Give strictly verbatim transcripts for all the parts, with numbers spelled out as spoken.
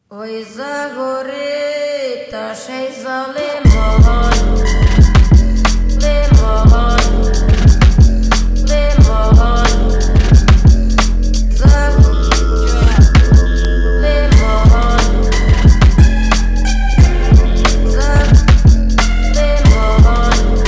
Ой, загорить, та ще й за лимон, лимон, лимон, за лимон, за лимон.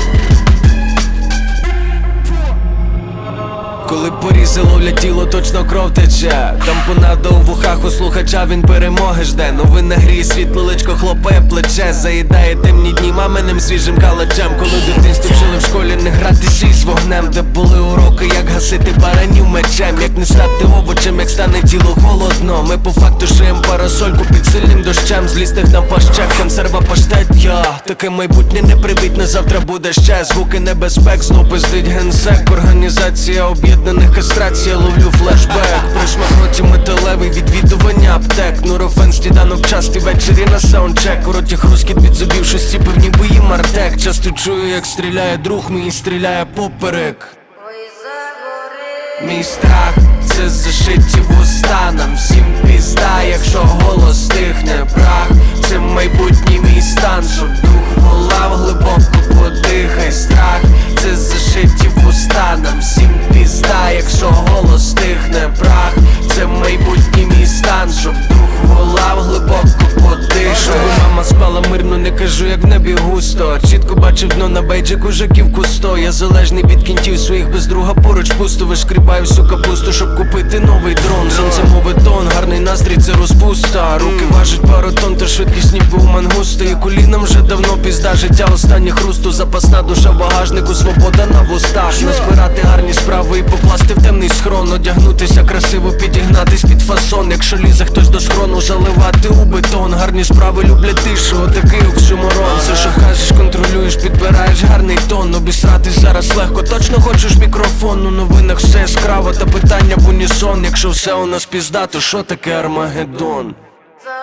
Коли порізи ловлять тіло, точно кров тече. Там понадо у вухах у слухача, він перемоги жде. Новина гріє світло, личко хлопає плече. Заїдає темні дні маминим свіжим калачем. Коли в дитинстві вчили в школі не гратися з вогнем, де були уроки, як гасити баранів мечем. Як не стати овочем, як стане тіло холодно. Ми по факту шиєм парасольку під сильним дощем. Злістих нам пащек, консерва паштет. Я таке майбутнє не привітне, завтра буде ще. Звуки небезпек, знов пиздить генсек. Організація об'єднаних кастрація, ловлю флешбек. Пришмах роті металевий, відвідування аптек. Нурофен, сніданок часті, ввечері на саундчек. У роті хрускіт від зубів, щось певні бої мартек. Часто чую, як стріляє друг мій, стріляє поперек. Ой, загорить. Мій страх — це зашиті вуста. Нам всім пізда, якщо голос стихне. Прах — це майбутній мій стан. Щоб дух волав, глибоко подихай. Страх — це зашиті вуста. Нам всім пізда, якщо голос стихне. Прах — це майбутній мій стан. Щоб дух волав, глибоко подихай. Щоб мама спала мирно, не кажу, як в небі густо. Чітко бачив дно на бейджику, жаківку сто. Я залежний від кінтів своїх, без друга поруч пусто. Вишкрібаю всю капусту, щоб купити новий дрон. Сонце мове тон, гарний настрій, це розпуста. Руки важать пару тонн, та швидкість ніби у мангуста. І колінам вже давно пізда, життя останнє хрусту. Запасна душа в багажнику, свобода на вустах. Назбирати гарні справи і покласти в темний схрон. Одягнутися красиво, підігнатись під фасон. Якщо лізе хтось до схрону, заливати у бетон. Гарні справи люблять тишу, отакий оксюморон. Все, що кажеш, контролюєш, підбираєш гарний тон. Обісратись зараз легко, точно хочеш мікрофон. У новинах все яскраво, та питання в унісон. Якщо все у нас пізда, то що таке Армагеддон? За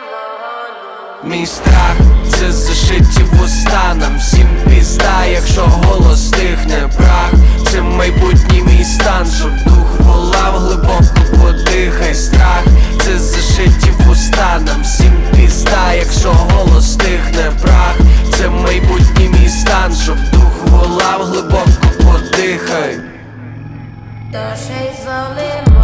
лимон. Мій страх — це зашиті вуста. Нам всім пізда, якщо голос стихне. Прах — це майбутній мій стан. Щоб дух волав, глибоко подихай. Страх — це зашиті вуста. Нам всім пізда, якщо голос стихне. Прах — це майбутній мій стан. Щоб дух волав, глибоко подихай. Та ще й за лимон.